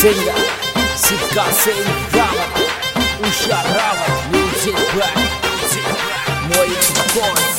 Singer, Sika Sing Rama, Usha Rama, Music Black, Moje Boys.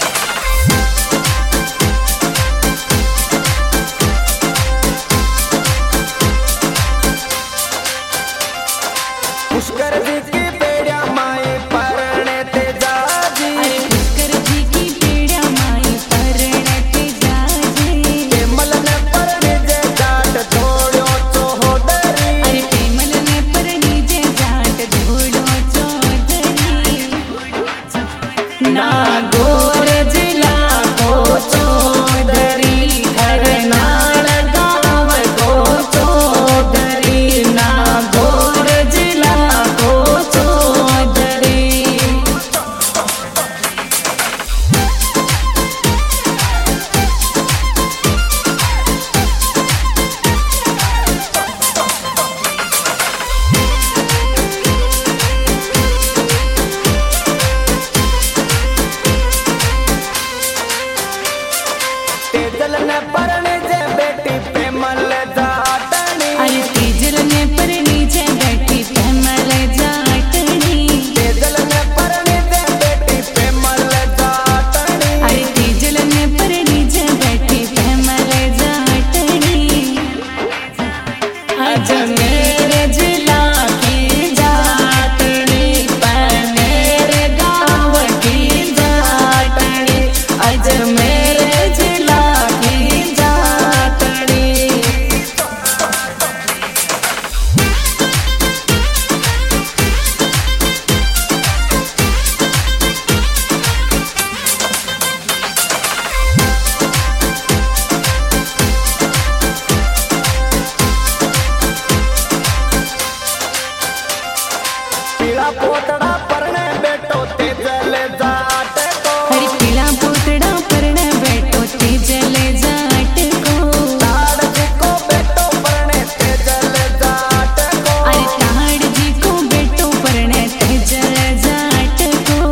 Pushkar जी की पेड़िया माए परणे ते जाजी, पुष्कर जी की पेड़िया माए परणे ते जाजी। टेमल ने परणी जे जाट धोड़ो चौधरी, अरे टेमल ने परणी जे जाट धोड़ो चौधरी। ना गोर जिला को चौधरी, हर नाल गाँव को चौधरी, ना गोर जिला को चौधरी। तेजल ने परणी जे बेटी पेमल जाटनी, अरे तेजल ने परणी जे बेटी पेमल जाटनी। तेजल ने परणी जे बेटी पेमल जाटनी, अरे तेजल ने परणी जे बेटी पेमल जाटनी। अजमेर जिला की जाटनी, पनेर गाँव की जाटनी, अजमेर जिला की जाटनी। पीला पोतड़ा परणे बेटो तेजल जाट को, हरी पीला पोतड़ा परणे बेटो तेजल जाट को। ताड़ जी को बेटो परणे तेजल जाट को, अरे ताड़ जी को बेटो परणे तेजल जाट को।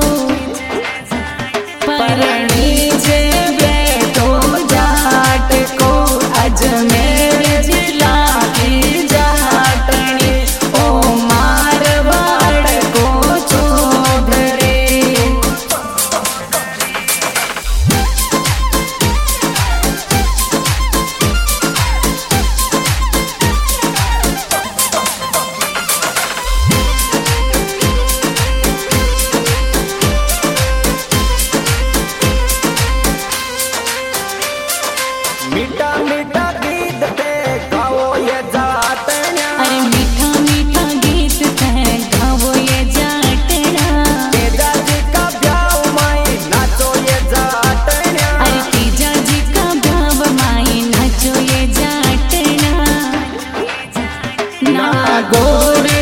परणी जे बेटो जाट को, अजमेर जिला की जाटनी, ओ मारवाड़ को चौधरी। मीठा मीठा गीत ते गाओ ये जाटन्या, अरे मीठा मीठा गीत थे गावो ये जाटना। तेजा जी का ब्याह माई नाचो ये जाटन्या, अरे तेजा जी का भाव माई नाचो ये जाटना। ना गोर